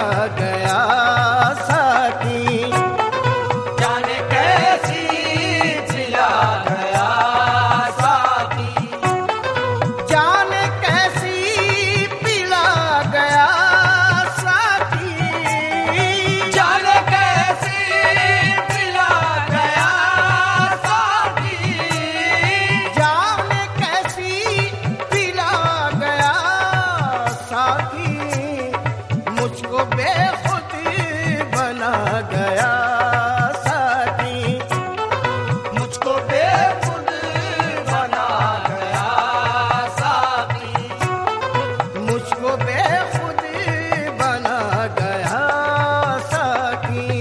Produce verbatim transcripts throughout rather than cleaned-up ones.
गया साथी। जाने कैसी पिला गया साथी, जाने कैसी पिला गया साथी, जाने कैसी पिला गया साथी, जाने कैसी पिला गया साथी, मुझको बेखुद बना गया साथी, मुझको बेखुद बना गया साथी, मुझको बेखुद बना गया साथी।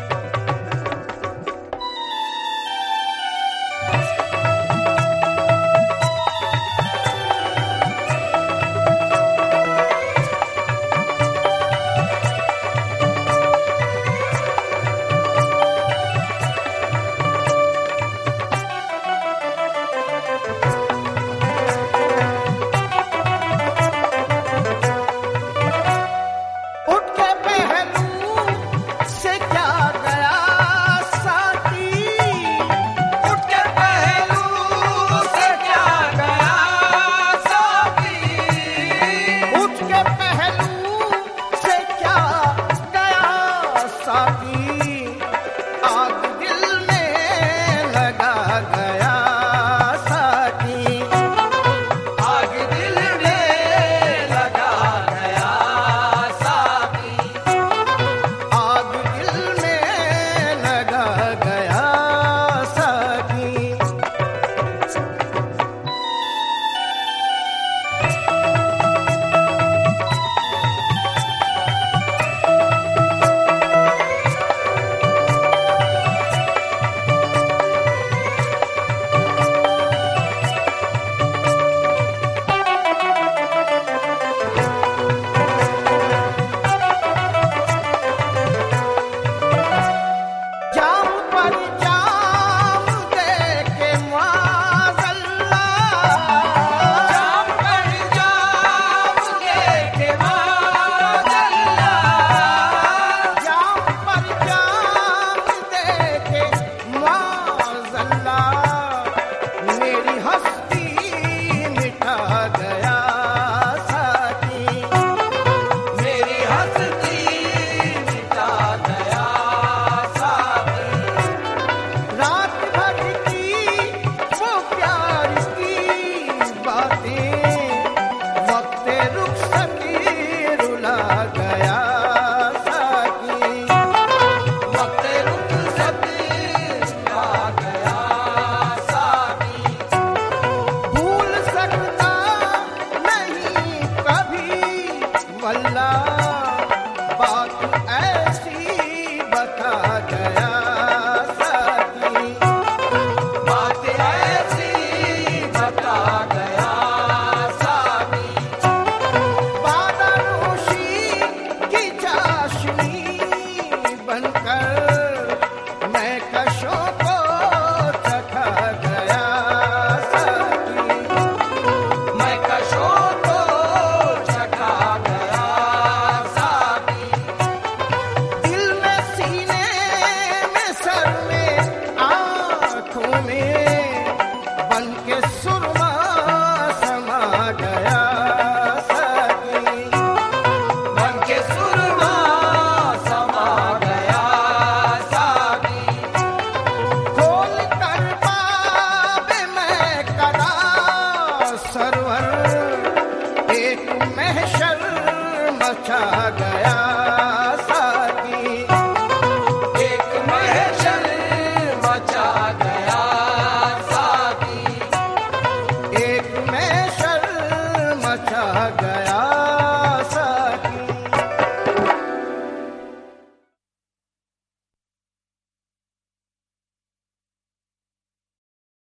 उठ के पहलू से क्या गया साथी, उठ के पहलू से क्या गया साथी, उठ के पहलू से क्या गया साथी, आग दिल में लगा गया साथी, आग दिल में लगा गया साथी, आग दिल में लगा गया साथी। जाम पर जाम दे के माज़ल्ला, जाम पर जाम देके माज़ल्ला, जाम पर जाम दे के माज़ल्ला, मेरी हस्ती मिटा गया साथी, मेरी हस्ती मिटा गया साथी, रात भर की वो प्यार की बातें वक्त रुखसती रुला गया साथी, वक्त रुखसती रुला गया साथी, भूल सकता नहीं कभी वल्लाह बात